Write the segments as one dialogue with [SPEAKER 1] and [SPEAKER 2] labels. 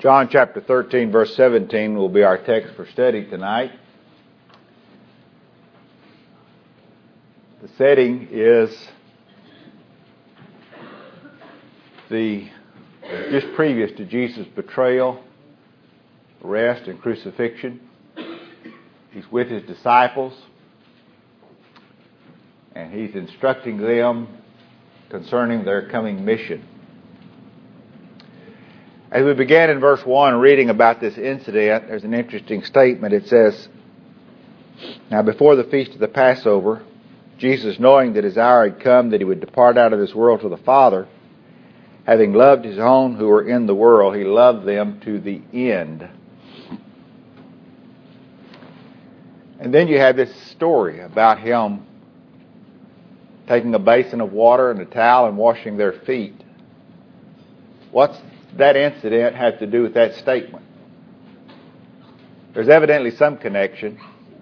[SPEAKER 1] John chapter 13, verse 17 will be our text for study tonight. The setting is just previous to Jesus' betrayal, arrest, and crucifixion. He's with his disciples, and he's instructing them concerning their coming mission. As we began in verse 1 reading about this incident, there's an interesting statement. It says, "Now before the feast of the Passover, Jesus, knowing that his hour had come that he would depart out of this world to the Father, having loved his own who were in the world, he loved them to the end." And then you have this story about him taking a basin of water and a towel and washing their feet. What's that incident have to do with that statement? There's evidently some connection.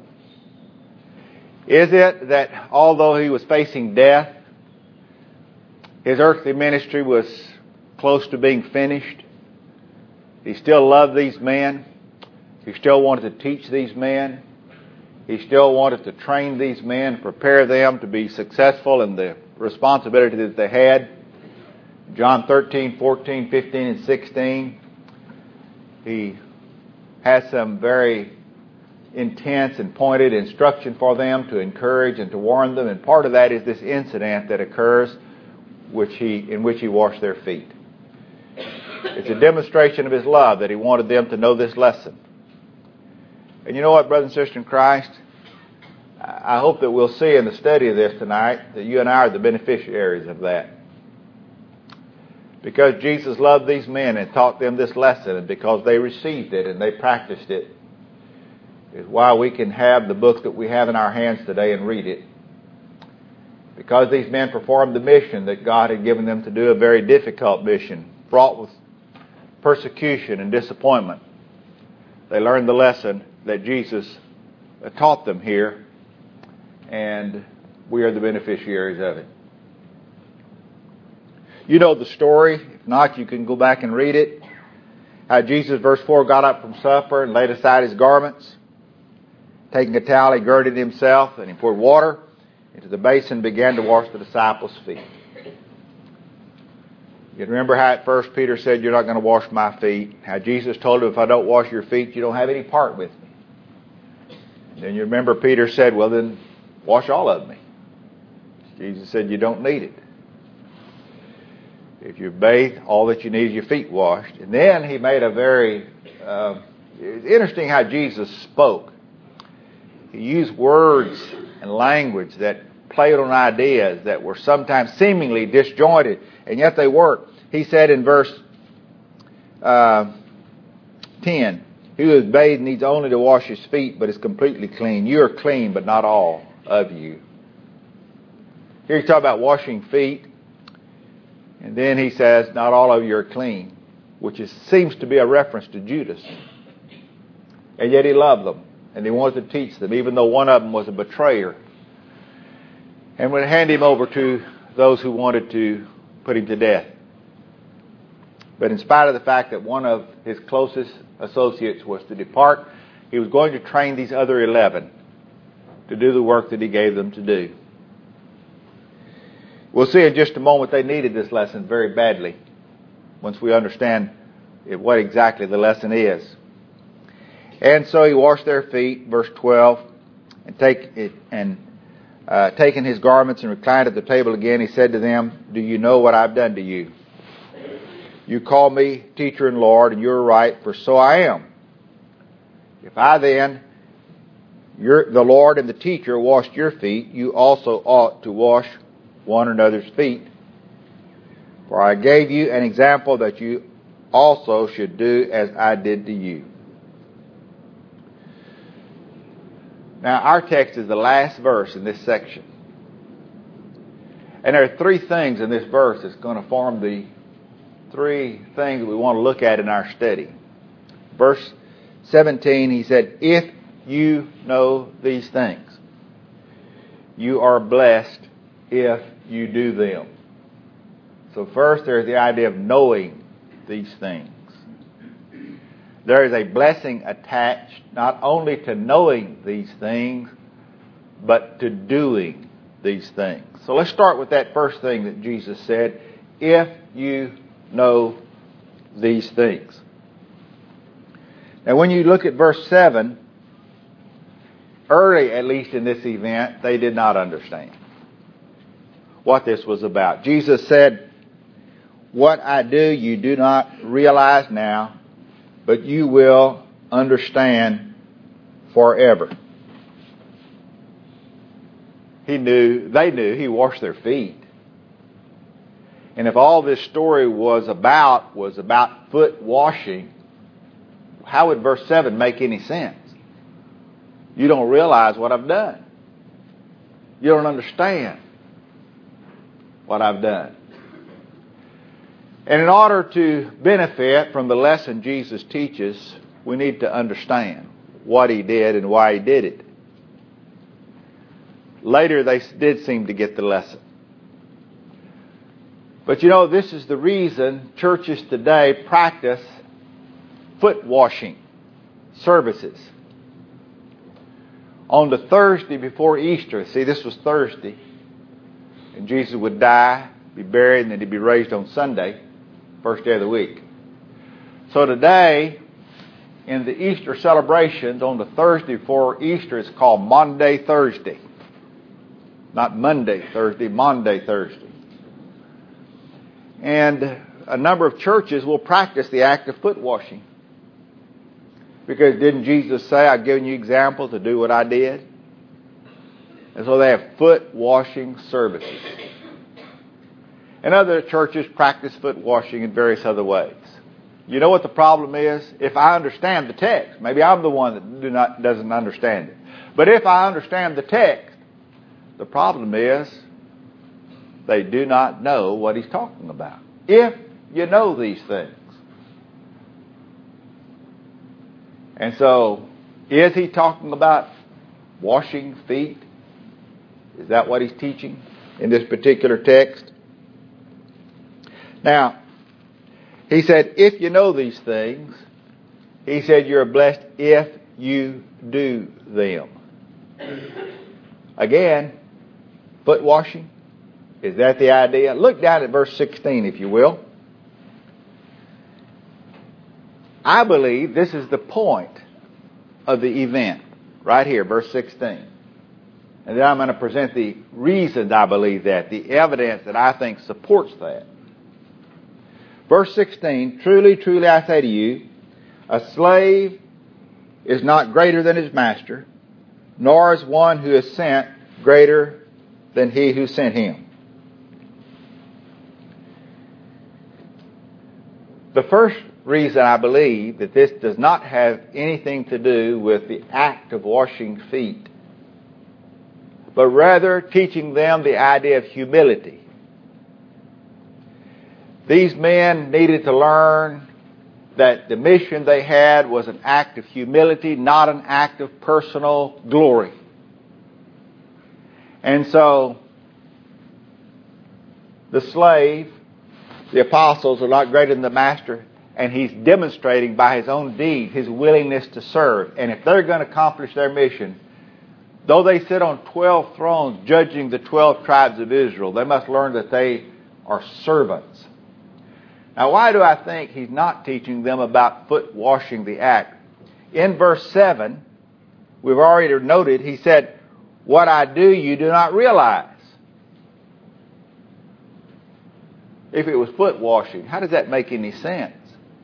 [SPEAKER 1] Is it that although he was facing death, his earthly ministry was close to being finished? He still loved these men. He still wanted to teach these men. He still wanted to train these men, prepare them to be successful in the responsibility that they had. John 13, 14, 15, and 16, he has some very intense and pointed instruction for them to encourage and to warn them, and part of that is this incident that occurs in which he washed their feet. It's a demonstration of his love that he wanted them to know this lesson. And you know what, brothers and sisters in Christ? I hope that we'll see in the study of this tonight that you and I are the beneficiaries of that. Because Jesus loved these men and taught them this lesson, and because they received it and they practiced it, is why we can have the book that we have in our hands today and read it. Because these men performed the mission that God had given them to do, a very difficult mission, fraught with persecution and disappointment. They learned the lesson that Jesus taught them here, and we are the beneficiaries of it. You know the story. If not, you can go back and read it. How Jesus, verse 4, got up from supper and laid aside his garments. Taking a towel, he girded himself, and he poured water into the basin and began to wash the disciples' feet. You remember how at first Peter said, "You're not going to wash my feet." How Jesus told him, "If I don't wash your feet, you don't have any part with me." Then you remember Peter said, "Well then, wash all of me." Jesus said, "You don't need it. If you're bathed, all that you need is your feet washed." And then he made a very... it's interesting how Jesus spoke. He used words and language that played on ideas that were sometimes seemingly disjointed, and yet they weren't. He said in verse 10, "He who is bathed needs only to wash his feet, but is completely clean. You are clean, but not all of you." Here he's talking about washing feet. And then he says, "Not all of you are clean," which seems to be a reference to Judas. And yet he loved them, and he wanted to teach them, even though one of them was a betrayer, and would hand him over to those who wanted to put him to death. But in spite of the fact that one of his closest associates was to depart, he was going to train these other 11 to do the work that he gave them to do. We'll see in just a moment they needed this lesson very badly once we understand what exactly the lesson is. And so he washed their feet, verse 12, and taking his garments and reclined at the table again, he said to them, "Do you know what I've done to you? You call me teacher and Lord, and you're right, for so I am. If I then, the Lord and the teacher, washed your feet, you also ought to wash one another's feet. For I gave you an example that you also should do as I did to you." Now, our text is the last verse in this section. And there are three things in this verse that's going to form the three things we want to look at in our study. Verse 17, he said, "If you know these things, you are blessed if you do them." So first there's the idea of knowing these things. there is a blessing attached not only to knowing these things, but to doing these things. So let's start with that first thing that Jesus said, if you know these things. Now when you look at verse 7, early at least in this event, they did not understand what this was about. Jesus said, what I do you do not realize now, but you will understand forever. They knew he washed their feet. And if all this story was about foot washing, how would verse 7 make any sense? You don't realize what I've done. You don't understand what I've done. And in order to benefit from the lesson Jesus teaches, we need to understand what he did and why he did it. Later, they did seem to get the lesson. But you know, this is the reason churches today practice foot washing services. On the Thursday before Easter, see, this was Thursday, and Jesus would die, be buried, and then he'd be raised on Sunday, first day of the week. So today, in the Easter celebrations, on the Thursday before Easter, it's called Maundy Thursday. Not Monday Thursday, Maundy Thursday. And a number of churches will practice the act of foot washing. Because didn't Jesus say, I've given you example to do what I did? And so they have foot washing services. And other churches practice foot washing in various other ways. You know what the problem is? If I understand the text, maybe I'm the one that doesn't understand it. But if I understand the text, the problem is they do not know what he's talking about. If you know these things. And so, is he talking about washing feet? Is that what he's teaching in this particular text? Now, he said, if you know these things, he said you're blessed if you do them. Again, foot washing. Is that the idea? Look down at verse 16, if you will. I believe this is the point of the event. Right here, verse 16. And then I'm going to present the reasons I believe that, the evidence that I think supports that. Verse 16, truly, truly I say to you, a slave is not greater than his master, nor is one who is sent greater than he who sent him. The first reason I believe that this does not have anything to do with the act of washing feet, but rather teaching them the idea of humility. These men needed to learn that the mission they had was an act of humility, not an act of personal glory. And so, the slave, the apostles, are not greater than the master, and he's demonstrating by his own deed his willingness to serve. And if they're going to accomplish their mission, though they sit on 12 thrones judging the 12 tribes of Israel, they must learn that they are servants. Now, why do I think he's not teaching them about foot washing the act? In verse 7, we've already noted, he said, what I do you do not realize. If it was foot washing, how does that make any sense?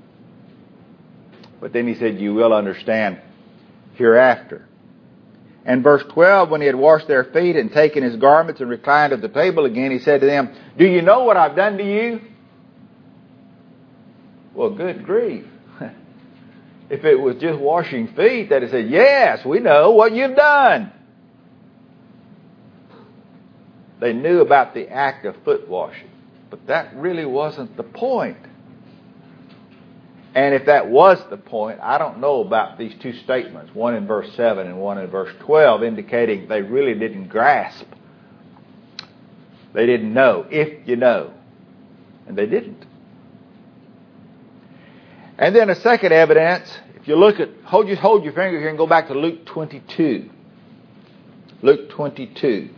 [SPEAKER 1] But then he said, you will understand hereafter. And verse 12, when he had washed their feet and taken his garments and reclined at the table again, he said to them, do you know what I've done to you? Well, good grief. If it was just washing feet, they'd have said, yes, we know what you've done. They knew about the act of foot washing, but that really wasn't the point. And if that was the point, I don't know about these two statements, one in verse 7 and one in verse 12, indicating they really didn't grasp. They didn't know, if you know. And they didn't. And then a second evidence, if you look at, hold your finger here and go back to Luke 22. Luke 22.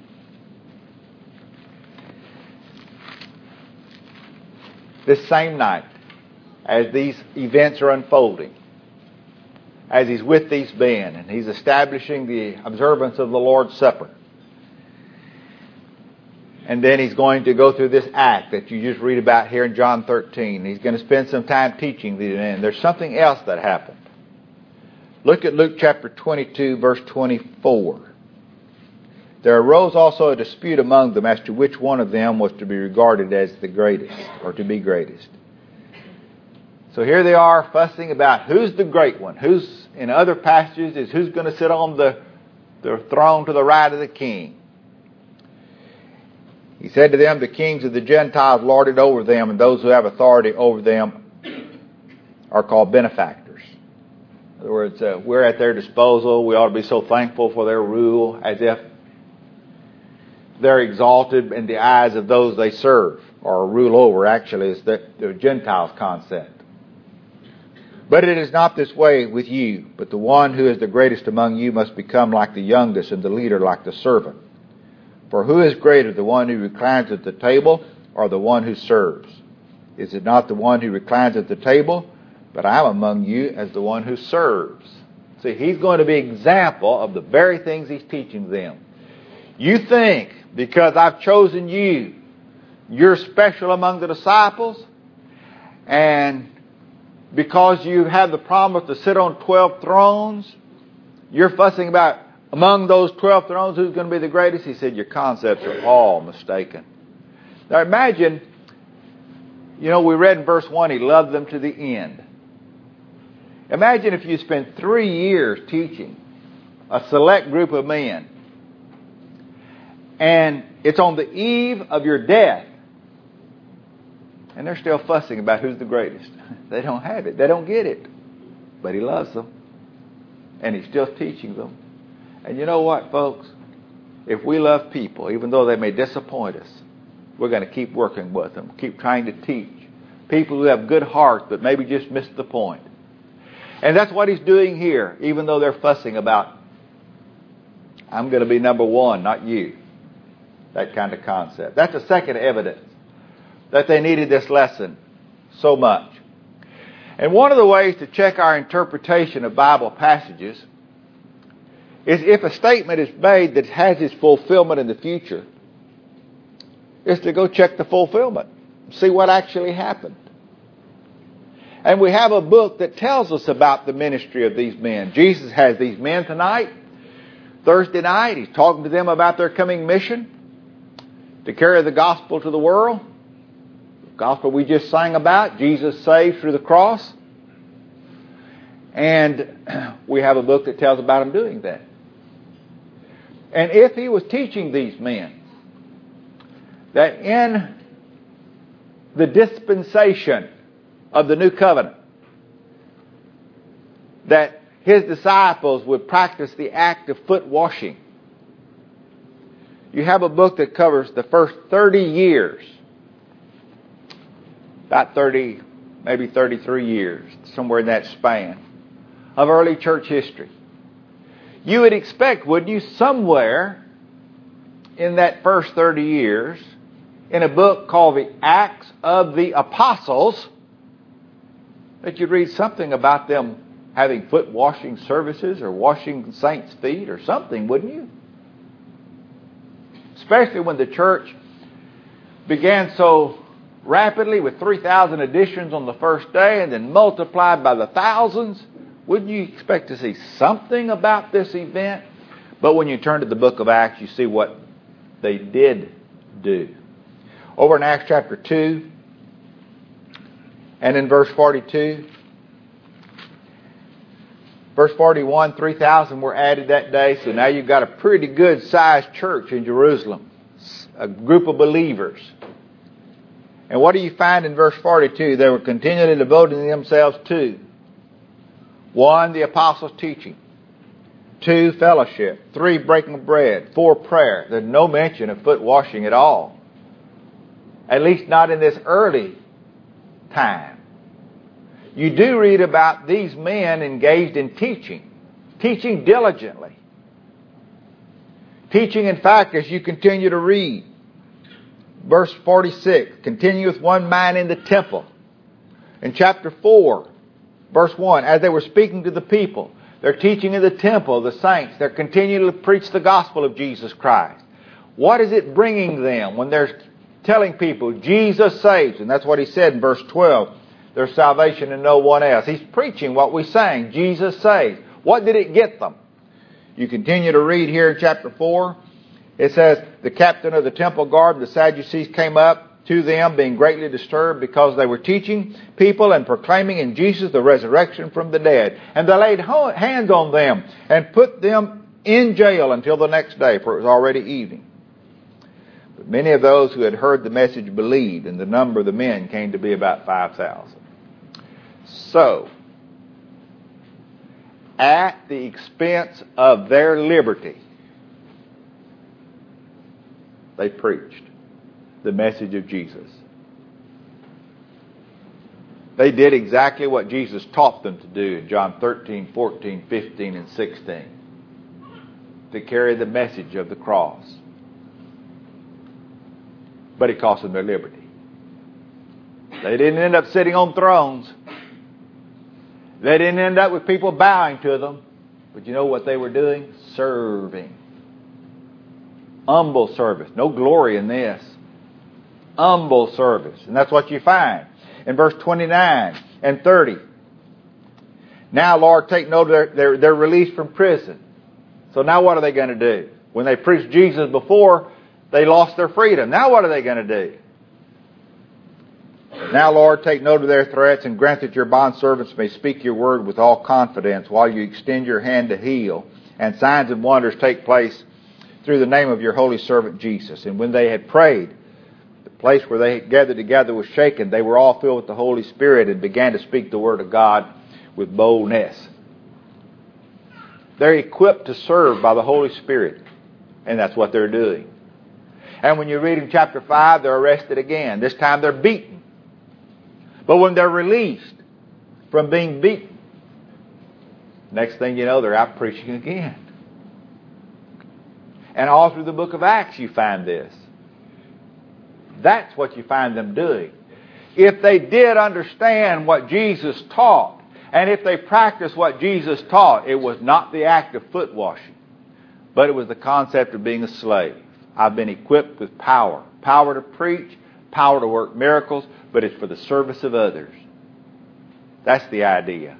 [SPEAKER 1] This same night, as these events are unfolding, as he's with these men and he's establishing the observance of the Lord's Supper. And then he's going to go through this act that you just read about here in John 13. He's going to spend some time teaching these men. There's something else that happened. Look at Luke chapter 22, verse 24. There arose also a dispute among them as to which one of them was to be regarded as the greatest, or to be greatest. So here they are fussing about who's the great one. Who's, in other passages, is who's going to sit on the throne to the right of the king. He said to them, the kings of the Gentiles lord it over them, and those who have authority over them are called benefactors. In other words, we're at their disposal. We ought to be so thankful for their rule, as if they're exalted in the eyes of those they serve, or rule over. Actually, it's the Gentiles concept. But it is not this way with you, but the one who is the greatest among you must become like the youngest, and the leader like the servant. For who is greater, the one who reclines at the table or the one who serves? Is it not the one who reclines at the table? But I am among you as the one who serves. See, he's going to be an example of the very things he's teaching them. You think, because I've chosen you, you're special among the disciples, and because you have the promise to sit on 12 thrones, you're fussing about among those 12 thrones, who's going to be the greatest? He said, your concepts are all mistaken. Now imagine, we read in verse 1, he loved them to the end. Imagine if you spent 3 years teaching a select group of men, and it's on the eve of your death, and they're still fussing about who's the greatest. They don't have it. They don't get it. But he loves them, and he's still teaching them. And you know what, folks? If we love people, even though they may disappoint us, we're going to keep working with them, keep trying to teach. People who have good hearts but maybe just missed the point. And that's what he's doing here, even though they're fussing about, I'm going to be number one, not you. That kind of concept. That's the second evidence that they needed this lesson so much. And one of the ways to check our interpretation of Bible passages is if a statement is made that has its fulfillment in the future, is to go check the fulfillment, see what actually happened. And we have a book that tells us about the ministry of these men. Jesus has these men tonight, Thursday night. He's talking to them about their coming mission to carry the gospel to the world. The gospel we just sang about, Jesus saved through the cross. And we have a book that tells about him doing that. And if he was teaching these men that in the dispensation of the new covenant, that his disciples would practice the act of foot washing, you have a book that covers the first 30 years, about 30, maybe 33 years, somewhere in that span, of early church history. You would expect, wouldn't you, somewhere in that first 30 years, in a book called the Acts of the Apostles, that you'd read something about them having foot washing services or washing saints' feet or something, wouldn't you? Especially when the church began so rapidly with 3,000 additions on the first day and then multiplied by the thousands. Wouldn't you expect to see something about this event? But when you turn to the book of Acts, you see what they did do. Over in Acts chapter 2 and in verse 42, verse 41, 3,000 were added that day. So now you've got a pretty good sized church in Jerusalem, a group of believers. And what do you find in verse 42? They were continually devoting themselves to 1, the apostles' teaching. 2, fellowship. 3, breaking of bread. 4, prayer. There's no mention of foot washing at all. At least not in this early time. you do read about these men engaged in teaching diligently. Teaching, in fact, as you continue to read, verse 46, continue with one mind in the temple. In chapter 4, verse 1, as they were speaking to the people, they're teaching in the temple, the saints. They're continuing to preach the gospel of Jesus Christ. What is it bringing them when they're telling people Jesus saves? And that's what he said in verse 12. There's salvation in no one else. He's preaching what we sang, Jesus saves. What did it get them? You continue to read here in chapter 4. It says, the captain of the temple guard, the Sadducees, came up to them, being greatly disturbed because they were teaching people and proclaiming in Jesus the resurrection from the dead. And they laid hands on them and put them in jail until the next day, for it was already evening. But many of those who had heard the message believed, and the number of the men came to be about 5,000. So, at the expense of their liberty, they preached the message of Jesus. They did exactly what Jesus taught them to do in John 13, 14, 15, and 16. To carry the message of the cross. But it cost them their liberty. They didn't end up sitting on thrones. They didn't end up with people bowing to them. But you know what they were doing? Serving. Humble service. No glory in this. Humble service. And that's what you find in verse 29 and 30. Now, Lord, take note of they're released from prison. So now what are they going to do? When they preached Jesus before, they lost their freedom. Now what are they going to do? Now, Lord, take note of their threats and grant that your bondservants may speak your word with all confidence while you extend your hand to heal, and signs and wonders take place through the name of your holy servant Jesus. And when they had prayed, the place where they had gathered together was shaken. They were all filled with the Holy Spirit and began to speak the word of God with boldness. They're equipped to serve by the Holy Spirit, and that's what they're doing. And when you read in chapter 5, they're arrested again. This time they're beaten. But when they're released from being beaten, next thing you know, they're out preaching again. And all through the book of Acts you find this. That's what you find them doing. If they did understand what Jesus taught, and if they practiced what Jesus taught, it was not the act of foot washing, but it was the concept of being a slave. I've been equipped with power. Power to preach, power to work miracles, but it's for the service of others. That's the idea.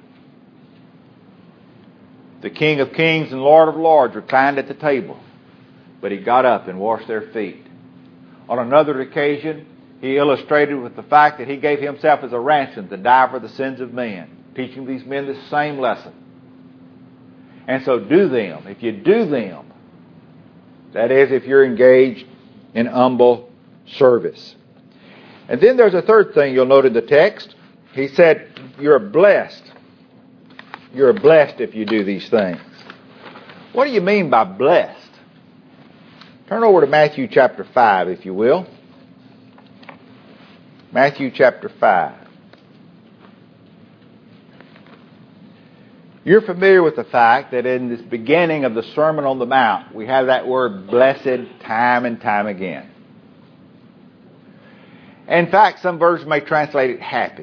[SPEAKER 1] The King of Kings and Lord of Lords reclined at the table, but he got up and washed their feet. On another occasion, he illustrated with the fact that he gave himself as a ransom to die for the sins of men, teaching these men the same lesson. And so do them. If you do them, that is, if you're engaged in humble service. And then there's a third thing you'll note in the text. He said, you're blessed. You're blessed if you do these things. What do you mean by blessed? Turn over to Matthew chapter 5, if you will. Matthew chapter 5. You're familiar with the fact that in this beginning of the Sermon on the Mount, we have that word blessed time and time again. In fact, some versions may translate it happy.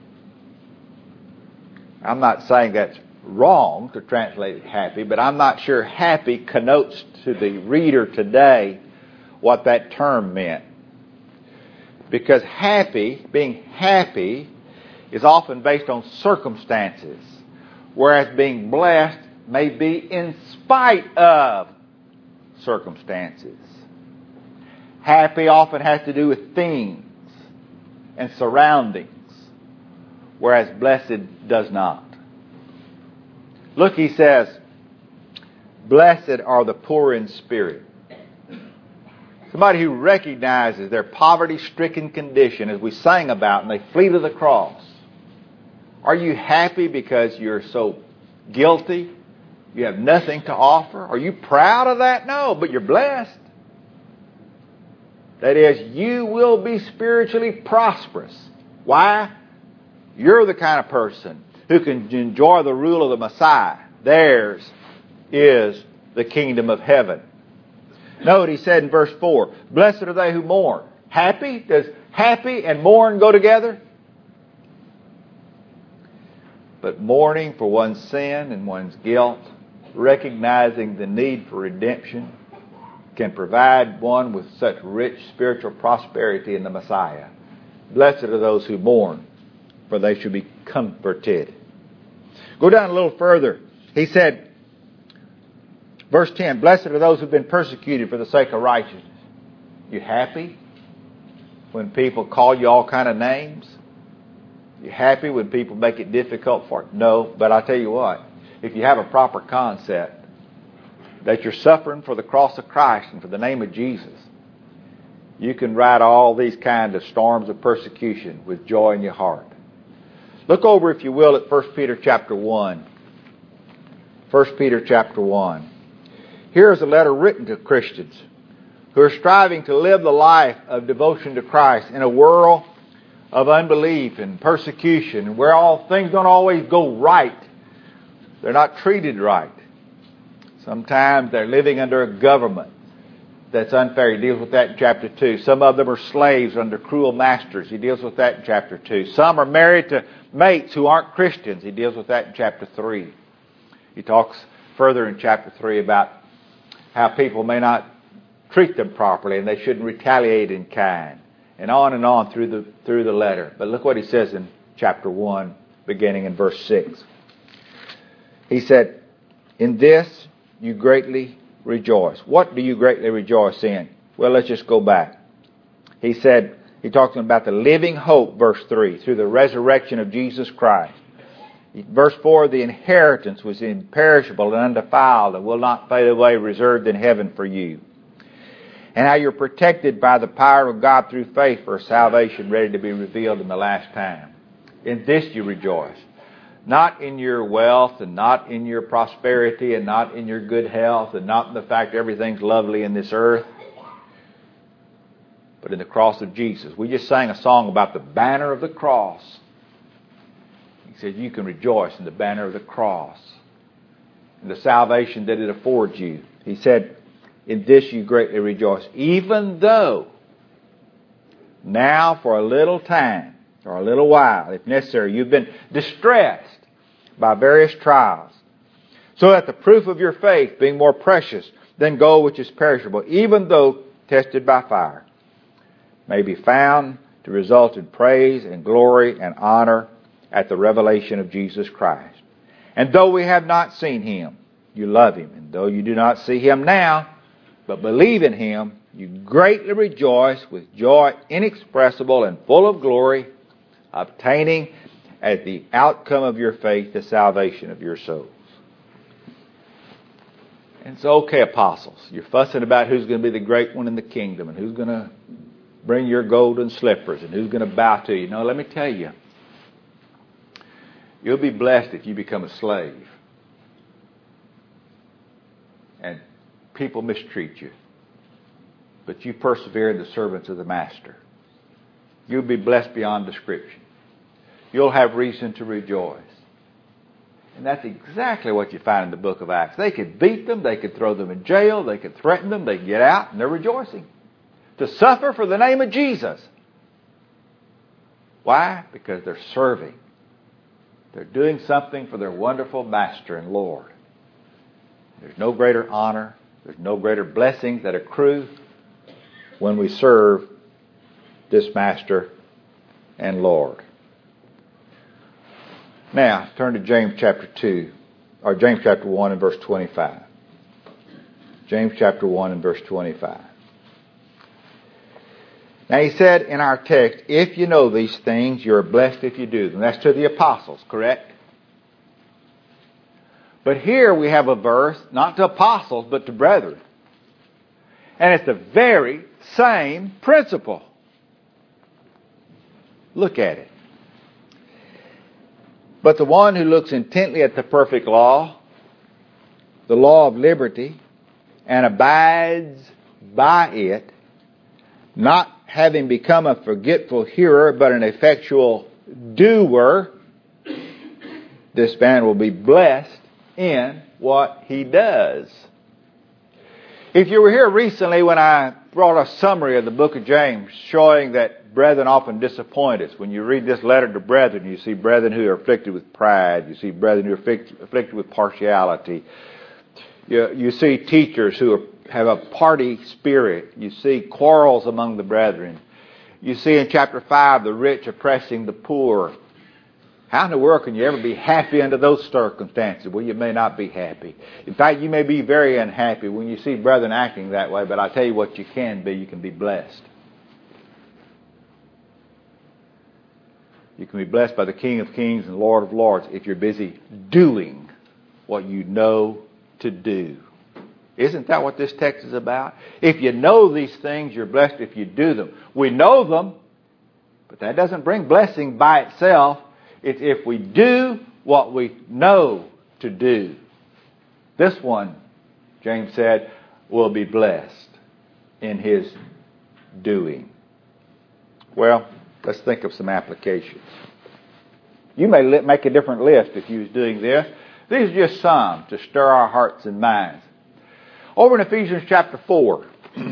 [SPEAKER 1] I'm not saying that's wrong to translate it happy, but I'm not sure happy connotes to the reader today what that term meant. Because happy, being happy, is often based on circumstances, whereas being blessed may be in spite of circumstances. Happy often has to do with things and surroundings, whereas blessed does not. Look, he says, blessed are the poor in spirit. Somebody who recognizes their poverty-stricken condition, as we sang about, and they flee to the cross. Are you happy because you're so guilty? You have nothing to offer? Are you proud of that? No, but you're blessed. That is, you will be spiritually prosperous. Why? You're the kind of person who can enjoy the rule of the Messiah. Theirs is the kingdom of heaven. Note he said in verse 4, blessed are they who mourn. Happy? Does happy and mourn go together? But mourning for one's sin and one's guilt, recognizing the need for redemption, can provide one with such rich spiritual prosperity in the Messiah. Blessed are those who mourn, for they shall be comforted. Go down a little further. He said, verse 10, blessed are those who have been persecuted for the sake of righteousness. You happy when people call you all kind of names? You happy when people make it difficult for you? No, but I tell you what, if you have a proper concept that you're suffering for the cross of Christ and for the name of Jesus, you can ride all these kind of storms of persecution with joy in your heart. Look over, if you will, at 1 Peter chapter 1. 1 Peter chapter 1. Here is a letter written to Christians who are striving to live the life of devotion to Christ in a world of unbelief and persecution, and where all things don't always go right. They're not treated right. Sometimes they're living under a government that's unfair. He deals with that in chapter 2. Some of them are slaves under cruel masters. He deals with that in chapter 2. Some are married to mates who aren't Christians. He deals with that in chapter 3. He talks further in chapter 3 about how people may not treat them properly and they shouldn't retaliate in kind. And on through the letter. But look what he says in chapter 1, beginning in verse 6. He said, in this you greatly rejoice. What do you greatly rejoice in? Well, let's just go back. He said, he talks about the living hope, verse 3, through the resurrection of Jesus Christ. Verse 4, the inheritance was imperishable and undefiled and will not fade away, reserved in heaven for you. And how you're protected by the power of God through faith for salvation ready to be revealed in the last time. In this you rejoice. Not in your wealth and not in your prosperity and not in your good health and not in the fact everything's lovely in this earth, but in the cross of Jesus. We just sang a song about the banner of the cross. He said you can rejoice in the banner of the cross and the salvation that it affords you. He said, in this you greatly rejoice, even though now for a little time, or a little while, if necessary, you've been distressed by various trials, so that the proof of your faith, being more precious than gold which is perishable, even though tested by fire, may be found to result in praise and glory and honor at the revelation of Jesus Christ. And though we have not seen Him, you love Him. And though you do not see Him now, but believe in Him, you greatly rejoice with joy inexpressible and full of glory, obtaining as the outcome of your faith the salvation of your souls. And it's okay, apostles. You're fussing about who's going to be the great one in the kingdom and who's going to bring your golden slippers and who's going to bow to you. No, let me tell you, you'll be blessed if you become a slave and people mistreat you, but you persevere in the servants of the Master. You'll be blessed beyond description. You'll have reason to rejoice. And that's exactly what you find in the book of Acts. They could beat them, they could throw them in jail, they could threaten them, they could get out, and they're rejoicing. To suffer for the name of Jesus. Why? Because they're serving. They're doing something for their wonderful Master and Lord. There's no greater honor, there's no greater blessings that accrue when we serve this Master and Lord. Now, turn to James chapter 2, or James chapter 1 and verse 25. James chapter 1 and verse 25. Now he said in our text, if you know these things, you're blessed if you do them. That's to the apostles, correct? But here we have a verse, not to apostles, but to brethren. And it's the very same principle. Look at it. But the one who looks intently at the perfect law, the law of liberty, and abides by it, not having become a forgetful hearer, but an effectual doer, this man will be blessed in what he does. If you were here recently when I brought a summary of the book of James showing that brethren often disappoint us. When you read this letter to brethren, you see brethren who are afflicted with pride. You see brethren who are afflicted with partiality. You see teachers who have a party spirit. You see quarrels among the brethren. You see in chapter 5 the rich oppressing the poor. How in the world can you ever be happy under those circumstances? Well, you may not be happy. In fact, you may be very unhappy when you see brethren acting that way, but I'll tell you what you can be. You can be blessed. You can be blessed by the King of Kings and Lord of Lords if you're busy doing what you know to do. Isn't that what this text is about? If you know these things, you're blessed if you do them. We know them, but that doesn't bring blessing by itself. It's if we do what we know to do. This one, James said, will be blessed in his doing. Well, let's think of some applications. You may make a different list if you was doing this. These are just some to stir our hearts and minds. Over in Ephesians chapter 4.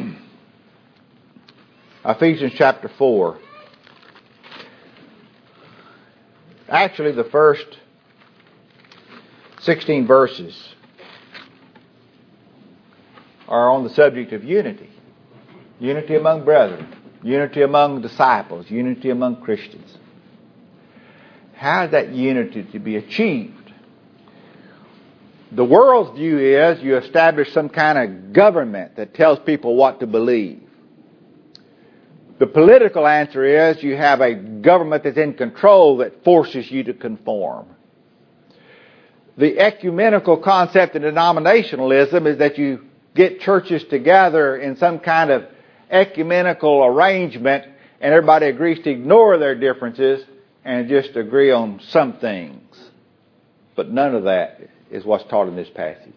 [SPEAKER 1] Ephesians chapter 4. Actually, the first 16 verses are on the subject of unity. Unity among brethren. Unity among disciples. Unity among Christians. How is that unity to be achieved? The world's view is you establish some kind of government that tells people what to believe. The political answer is you have a government that's in control that forces you to conform. The ecumenical concept in denominationalism is that you get churches together in some kind of ecumenical arrangement and everybody agrees to ignore their differences and just agree on some things. But none of that is what's taught in this passage.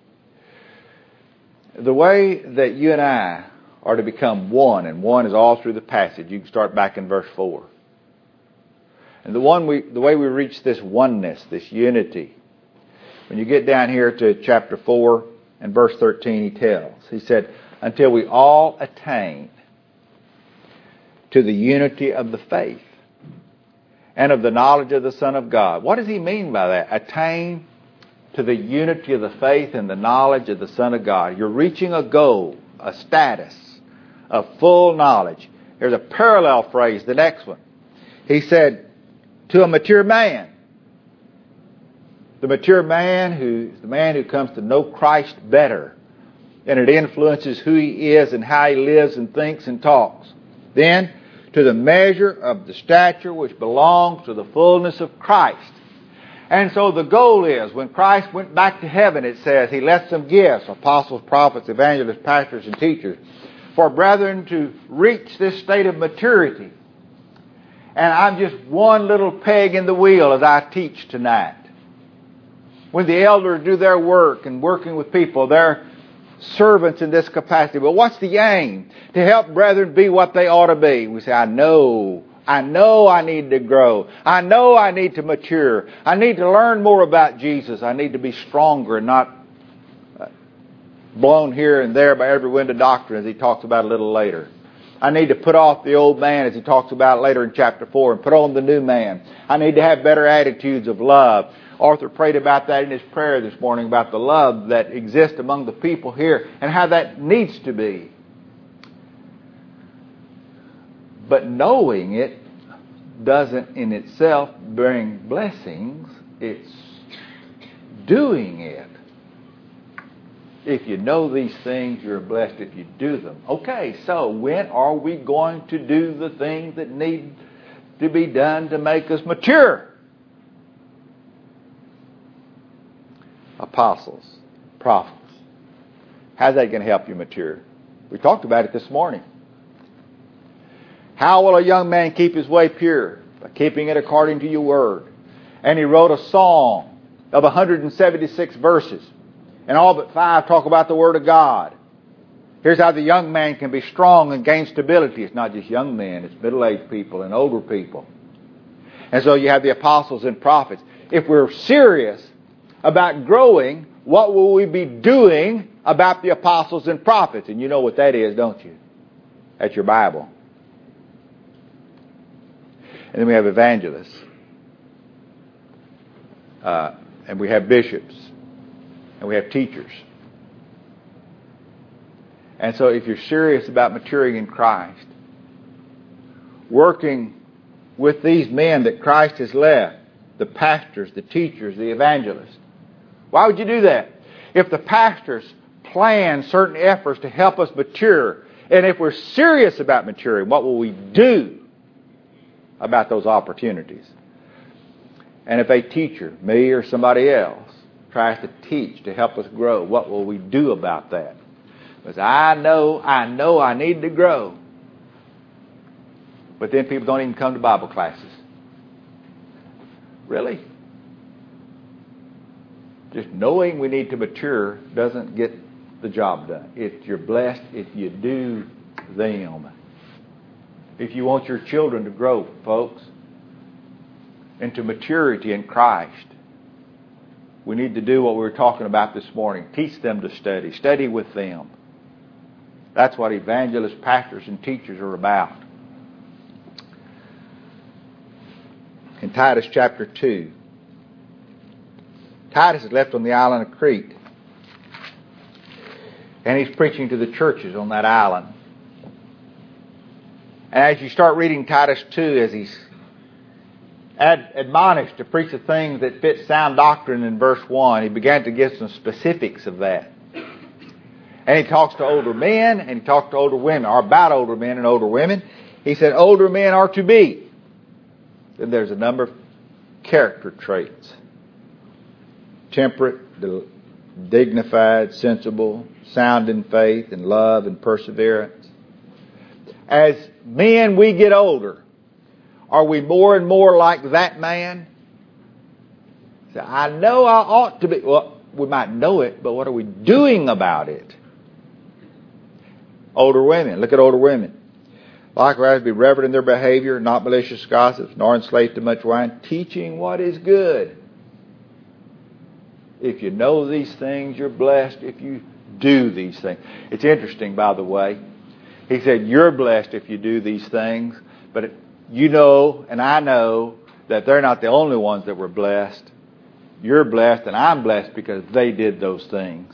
[SPEAKER 1] The way that you and I are to become one, and one is all through the passage. You can start back in verse 4. And the way we reach this oneness, this unity, when you get down here to chapter 4 and verse 13, he said, until we all attain to the unity of the faith and of the knowledge of the Son of God. What does he mean by that? Attain to the unity of the faith and the knowledge of the Son of God. You're reaching a goal, a status of full knowledge. There's a parallel phrase, the next one. He said, to a mature man. The mature man is the man who comes to know Christ better, and it influences who he is and how he lives and thinks and talks. Then, to the measure of the stature which belongs to the fullness of Christ. And so the goal is, when Christ went back to heaven, it says, he left some gifts, apostles, prophets, evangelists, pastors, and teachers, for brethren to reach this state of maturity. And I'm just one little peg in the wheel as I teach tonight. When the elders do their work and working with people, they're servants in this capacity. But what's the aim? To help brethren be what they ought to be. We say, I know I need to grow. I know I need to mature. I need to learn more about Jesus. I need to be stronger and not blown here and there by every wind of doctrine, as he talks about a little later. I need to put off the old man, as he talks about later in chapter 4, and put on the new man. I need to have better attitudes of love. Arthur prayed about that in his prayer this morning, about the love that exists among the people here and how that needs to be. But knowing it doesn't in itself bring blessings. It's doing it. If you know these things, you're blessed if you do them. Okay, so when are we going to do the things that need to be done to make us mature? Apostles, prophets. How's that going to help you mature? We talked about it this morning. How will a young man keep his way pure? By keeping it according to your word. And he wrote a song of 176 verses. And all but 5 talk about the Word of God. Here's how the young man can be strong and gain stability. It's not just young men, it's middle-aged people and older people. And so you have the apostles and prophets. If we're serious about growing, what will we be doing about the apostles and prophets? And you know what that is, don't you? That's your Bible. And then we have evangelists. And we have bishops. And we have teachers. And so if you're serious about maturing in Christ, working with these men that Christ has left, the pastors, the teachers, the evangelists, why would you do that? If the pastors plan certain efforts to help us mature, and if we're serious about maturing, what will we do about those opportunities? And if a teacher, me or somebody else, tries to teach to help us grow, what will we do about that? Because I know I need to grow. But then people don't even come to Bible classes. Really? Just knowing we need to mature doesn't get the job done. You're blessed if you do them. If you want your children to grow, folks, into maturity in Christ, we need to do what we were talking about this morning. Teach them to study. Study with them. That's what evangelists, pastors, and teachers are about. In Titus chapter 2, Titus is left on the island of Crete. And he's preaching to the churches on that island. And as you start reading Titus 2, as he's admonished to preach the things that fit sound doctrine in verse 1, he began to give some specifics of that. And he talks to older men and he talks to older women, or about older men and older women. He said older men are to be. Then there's a number of character traits. Temperate, dignified, sensible, sound in faith and love and perseverance. As men, we get older. Are we more and more like that man? So I know I ought to be. Well, we might know it, but what are we doing about it? Older women. Look at older women. Likewise, be reverent in their behavior, not malicious gossips, nor enslaved to much wine, teaching what is good. If you know these things, you're blessed if you do these things. It's interesting, by the way. He said, you're blessed if you do these things, but you know, and I know, that they're not the only ones that were blessed. You're blessed, and I'm blessed because they did those things.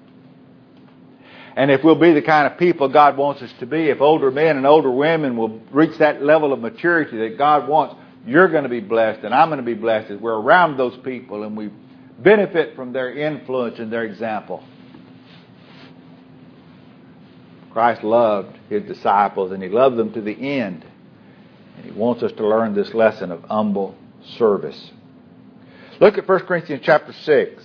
[SPEAKER 1] And if we'll be the kind of people God wants us to be, if older men and older women will reach that level of maturity that God wants, you're going to be blessed, and I'm going to be blessed as we're around those people and we benefit from their influence and their example. Christ loved His disciples, and He loved them to the end. And He wants us to learn this lesson of humble service. Look at 1 Corinthians chapter 6.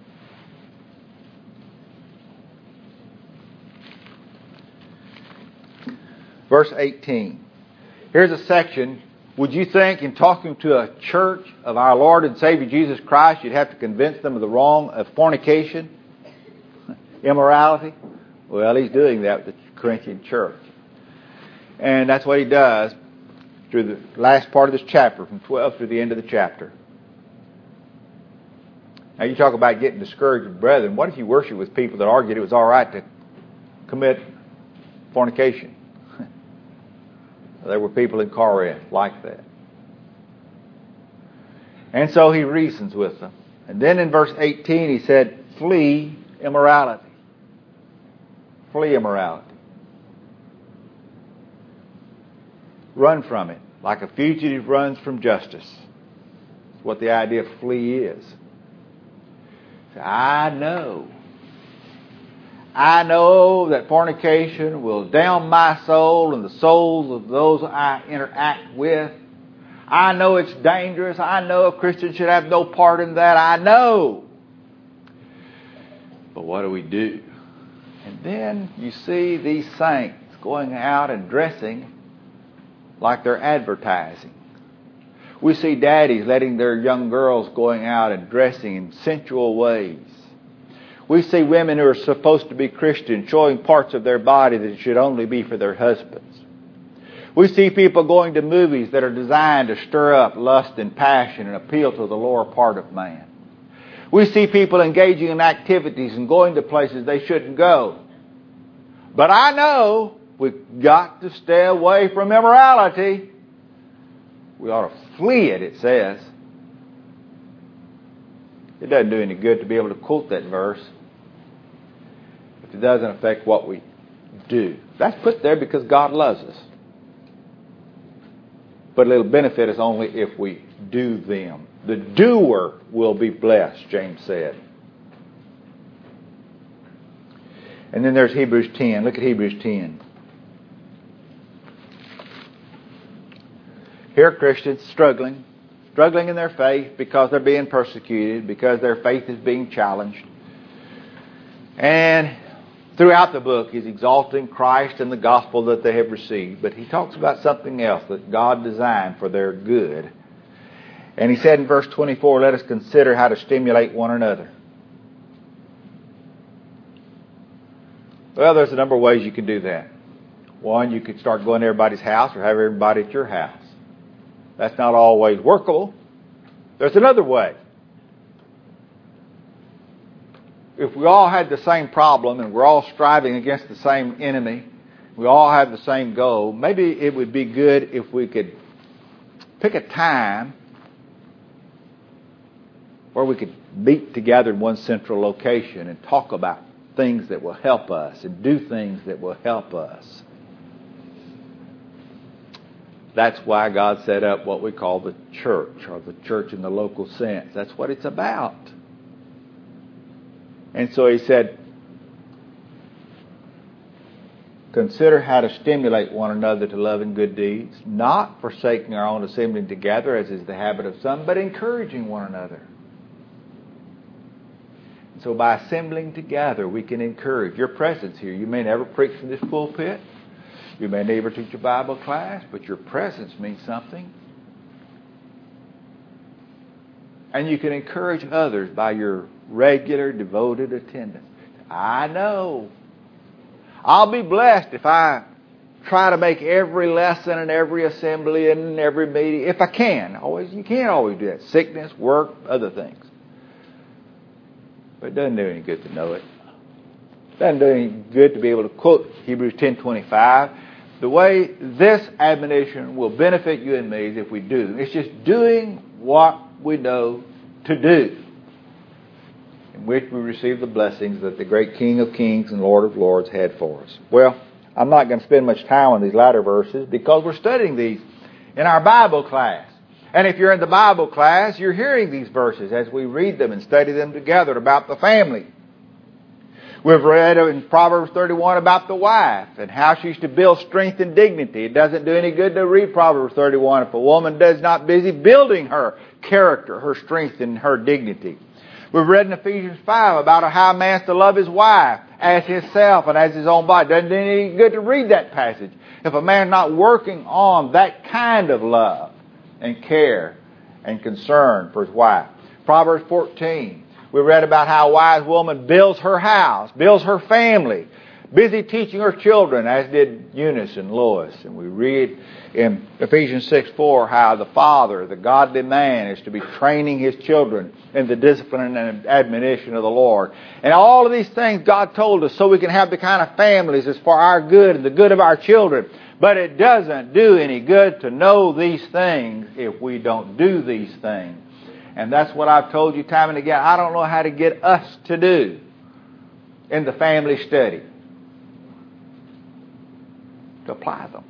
[SPEAKER 1] Verse 18. Here's a section. Would you think in talking to a church of our Lord and Savior Jesus Christ, you'd have to convince them of the wrong of fornication, immorality? Well, he's doing that with the Corinthian church. And that's what he does through the last part of this chapter, from 12 through the end of the chapter. Now, you talk about getting discouraged with brethren. What if you worship with people that argued it was all right to commit fornication? There were people in Corinth like that. And so he reasons with them. And then in verse 18 he said, flee immorality. Flee immorality. Run from it, like a fugitive runs from justice. That's what the idea of flee is. I know that fornication will damn my soul and the souls of those I interact with. I know it's dangerous. I know a Christian should have no part in that. I know. But what do we do? And then you see these saints going out and dressing like they're advertising. We see daddies letting their young girls going out and dressing in sensual ways. We see women who are supposed to be Christian showing parts of their body that should only be for their husbands. We see people going to movies that are designed to stir up lust and passion and appeal to the lower part of man. We see people engaging in activities and going to places they shouldn't go. But I know we've got to stay away from immorality. We ought to flee it says. It doesn't do any good to be able to quote that verse if it doesn't affect what we do. That's put there because God loves us. But it'll benefit us only if we do them. The doer will be blessed, James said. And then there's Hebrews 10. Look at Hebrews 10. Here are Christians struggling in their faith because they're being persecuted, because their faith is being challenged. And throughout the book, he's exalting Christ and the gospel that they have received. But he talks about something else that God designed for their good. And he said in verse 24, let us consider how to stimulate one another. Well, there's a number of ways you can do that. One, you could start going to everybody's house or have everybody at your house. That's not always workable. There's another way. If we all had the same problem and we're all striving against the same enemy, we all have the same goal, maybe it would be good if we could pick a time where we could meet together in one central location and talk about things that will help us and do things that will help us. That's why God set up what we call the church, or the church in the local sense. That's what it's about. And so he said, consider how to stimulate one another to love and good deeds, not forsaking our own assembling together, as is the habit of some, but encouraging one another. So by assembling together, we can encourage your presence here. You may never preach from this pulpit. You may never teach a Bible class, but your presence means something. And you can encourage others by your regular, devoted attendance. I know. I'll be blessed if I try to make every lesson and every assembly and every meeting, if I can. You can't always do that. Sickness, work, other things. But it doesn't do any good to know it. It doesn't do any good to be able to quote Hebrews 10:25. The way this admonition will benefit you and me is if we do them. It's just doing what we know to do, in which we receive the blessings that the great King of Kings and Lord of Lords had for us. Well, I'm not going to spend much time on these latter verses because we're studying these in our Bible class. And if you're in the Bible class, you're hearing these verses as we read them and study them together about the family. We've read in Proverbs 31 about the wife and how she's to build strength and dignity. It doesn't do any good to read Proverbs 31 if a woman does not busy building her character, her strength, and her dignity. We've read in Ephesians 5 about how a man's to love his wife as himself and as his own body. Doesn't do any good to read that passage if a man's not working on that kind of love and care and concern for his wife. Proverbs 14. We read about how a wise woman builds her house, builds her family, busy teaching her children, as did Eunice and Lois. And we read in Ephesians 6:4 how the father, the godly man, is to be training his children in the discipline and admonition of the Lord. And all of these things God told us so we can have the kind of families that's for our good and the good of our children. But it doesn't do any good to know these things if we don't do these things. And that's what I've told you time and again. I don't know how to get us to do in the family study. To apply them.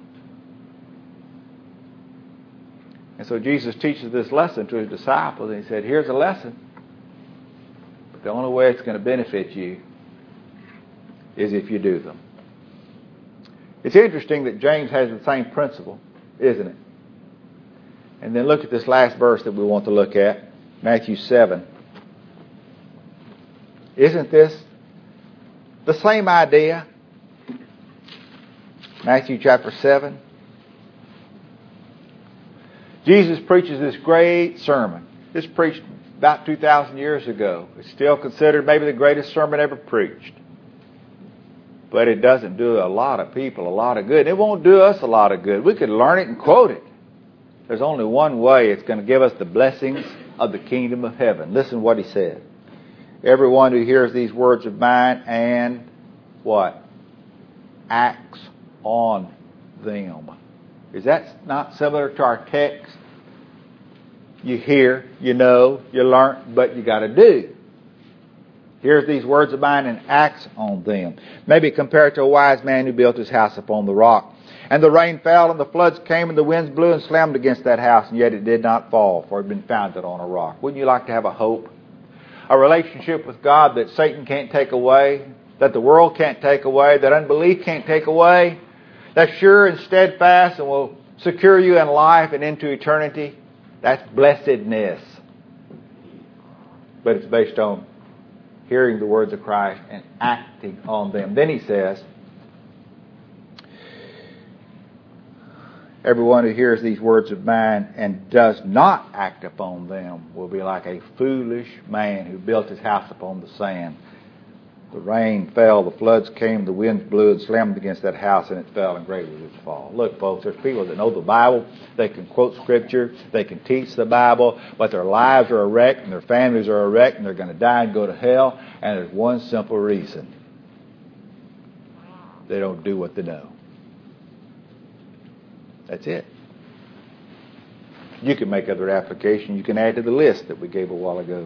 [SPEAKER 1] And so Jesus teaches this lesson to his disciples. And he said, here's a lesson. But the only way it's going to benefit you is if you do them. It's interesting that James has the same principle, isn't it? And then look at this last verse that we want to look at. Matthew 7. Isn't this the same idea? Matthew chapter 7. Jesus preaches this great sermon. This preached about 2,000 years ago. It's still considered maybe the greatest sermon ever preached. but it doesn't do a lot of people a lot of good. It won't do us a lot of good. We could learn it and quote it. There's only one way it's going to give us the blessings of the kingdom of heaven. Listen to what he said. Everyone who hears these words of mine and what? Acts on them. Is that not similar to our text? You hear, you know, you learn, but you got to do. Hears these words of mine and acts on them. Maybe compared to a wise man who built his house upon the rock. And the rain fell, and the floods came, and the winds blew and slammed against that house, and yet it did not fall, for it had been founded on a rock. Wouldn't you like to have a hope? A relationship with God that Satan can't take away, that the world can't take away, that unbelief can't take away, that's sure and steadfast and will secure you in life and into eternity. That's blessedness. But it's based on hearing the words of Christ and acting on them. Then he says, everyone who hears these words of mine and does not act upon them will be like a foolish man who built his house upon the sand. The rain fell, the floods came, the winds blew and slammed against that house, and it fell, and great was its fall. Look, folks, there's people that know the Bible. They can quote Scripture. They can teach the Bible. But their lives are a wreck, and their families are a wreck, and they're going to die and go to hell. And there's one simple reason. They don't do what they know. That's it. You can make other applications. You can add to the list that we gave a while ago.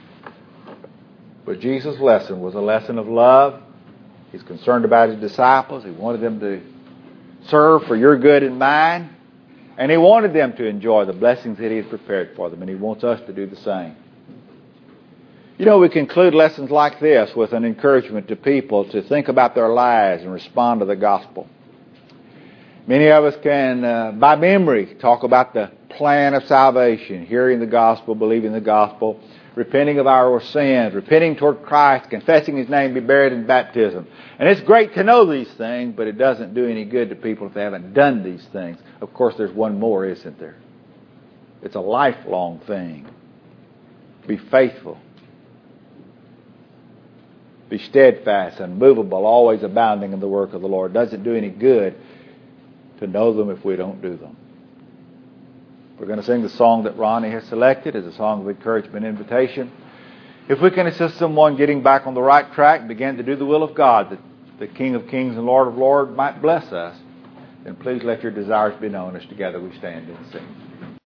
[SPEAKER 1] But Jesus' lesson was a lesson of love. He's concerned about his disciples. He wanted them to serve for your good and mine. And he wanted them to enjoy the blessings that he had prepared for them. And he wants us to do the same. You know, we conclude lessons like this with an encouragement to people to think about their lives and respond to the gospel. Many of us can, by memory, talk about the plan of salvation, hearing the gospel, believing the gospel, repenting of our sins, repenting toward Christ, confessing his name, be buried in baptism. And it's great to know these things, but it doesn't do any good to people if they haven't done these things. Of course, there's one more, isn't there? It's a lifelong thing. Be faithful. Be steadfast, unmovable, always abounding in the work of the Lord. It doesn't do any good to know them if we don't do them. We're going to sing the song that Ronnie has selected as a song of encouragement and invitation. If we can assist someone getting back on the right track and begin to do the will of God, that the King of Kings and Lord of Lords might bless us, then please let your desires be known as together we stand and sing.